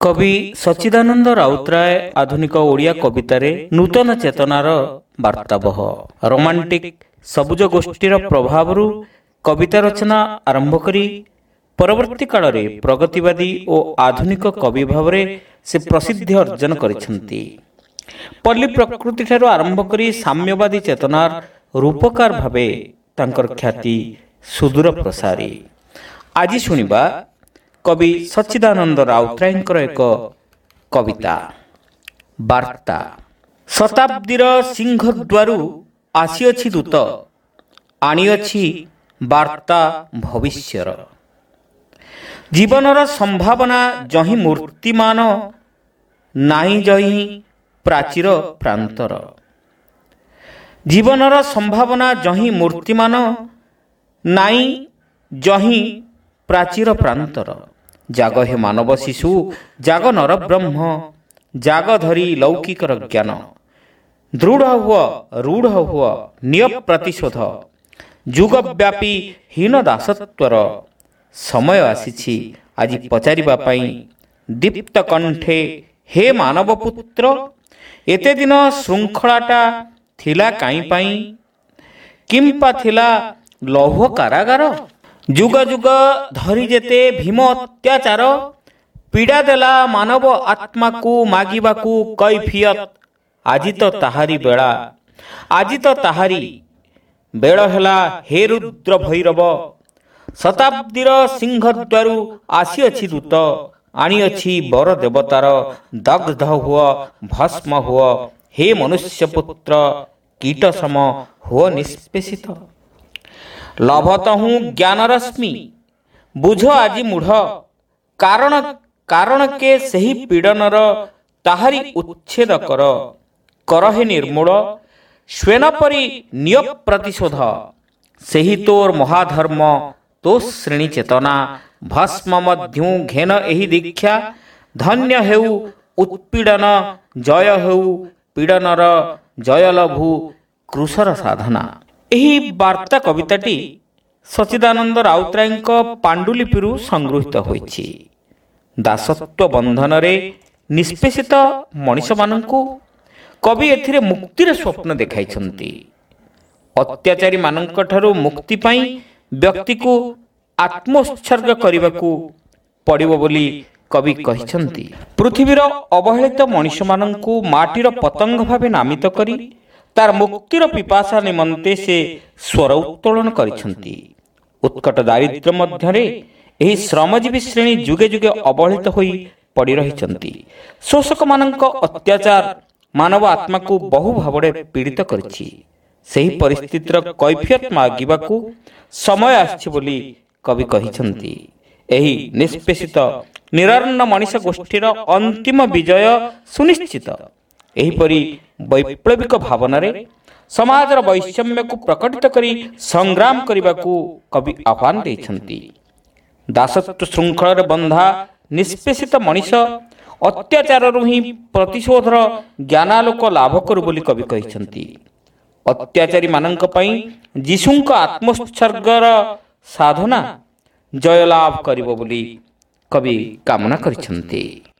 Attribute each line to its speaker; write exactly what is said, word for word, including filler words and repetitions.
Speaker 1: कवि सच्चिदानंद राउतराय आधुनिक ओडिया कवितारे नूतन चेतनार वार्ताबह रोमांटिक सबुज गोष्ठीर प्रभाव कविता रचना आरंभ करी परवर्ती काल रे प्रगतिवादी और आधुनिक कवि भाव से प्रसिद्धि अर्जन करिसेंती। पल्ली प्रकृति ठारू आरंभ करी साम्यवादी चेतनार रूपकार भावे तांकर ख्याति सुदूर प्रसारी। आज शुणिबा कवि सच्चिदानंद राउतरायଙ୍କର ଏକ कविता वार्ता। शताब्दीर सिंहद्वारू आसीअछि दूत आनिअछि वार्ता भविष्यर। जीवनर संभावना जहि मूर्तिमान नाही जहि प्राचीर प्रांतर। जीवनर संभावना जहि मूर्तिमान नाही जहि प्राचीर प्रांतर। जाग हे मानव शिशु जाग नर ब्रह्म जाग धरी लौकिकर ज्ञान। दृढ़ हुआ रूढ़ हुआ निय प्रतिशोध जुगव्यापी हीन दासत्वर। समय आसीछि आज पचारिबा पई दीप्त कंठे हे मानव पुत्र एते दिन श्रृंखलाटा थिला काई पई किंपा थिला लौह कारागार। जुग जुग धरी जेते भीम अत्याचार पीड़ा देला मानव आत्मा को मागिबाकू कैफियत। आजि तो ताहारी बेला आजि तो ताहारी बेल हेला हे रुद्र भैरव। शताब्दीर सिंहद्वारू आसीअछि दूत आनिअछि वर देवतार। दग्ध हुआ भस्म हुआ हे मनुष्य पुत्र कीट सम हुआ निष्पेषित। लभत हूँ ज्ञान रश्मि बुझ आज मूढ़ कारण कारण के सही पीड़नर ताहारी उच्छेद कर कर हे निर्मूल स्वेन परी निय प्रतिशोध। सही तोर महाधर्म तो श्रेणी चेतना भस्म मध्यु घेन एही दीक्षा। धन्य हेउ उत्पीड़न जय हेउ पीड़नर जय लभु कृशर साधना। एही वार्ता कविताटी सच्चिदानंद राउतराय पांडुलिपिरु संगृहीत होइछि। दासत्व बंधन रे निष्पेषित मनीष माननकु कवि एथिरे मुक्तिर स्वप्न देखाइछन्ति। अत्याचारी माननक ठारू मुक्ति पाई व्यक्ति को आत्मोत्सर्ग करिबाकू पड़िबो बोली कवि कहिछन्ति। पृथ्वीर अवहेलित मनीष माननकु माटीर पतंग भावे नामित करी तार मुक्तिर पिपासा निमंते से स्वर उत्तोलन करिछन्ति। उत्कट दारिद्र्य मध्यरे एही श्रमजीवी श्रेणी जुगे जुगे अवहेलित होई पड़ी रहिछन्ति। शोषक मानक अत्याचार मानव आत्मा को बहु भावरे पीड़ित करिछि। सेही परिस्थितिर कैफियत मागिबाकू समय आछि बोली कवि कहिछन्ति। एही निष्पेषित निरन्न मनीष गोष्ठीर अंतिम विजय सुनिश्चित। एहीपरि वैप्लविक भावना रे समाजर वैषम्य को प्रकटित करी संग्राम करने कवि आह्वान देइछन्ति। दासत्व श्रृंखल बंधा निष्पेषित मनीष अत्याचार ही प्रतिशोधर ज्ञानालोक लाभ करू बोली कवि कहिछन्ति। अत्याचारी माननक पई जीशुंक आत्मोत्सर्गर साधना जय लाभ करिबो बोली कवि कामना करिछन्ति।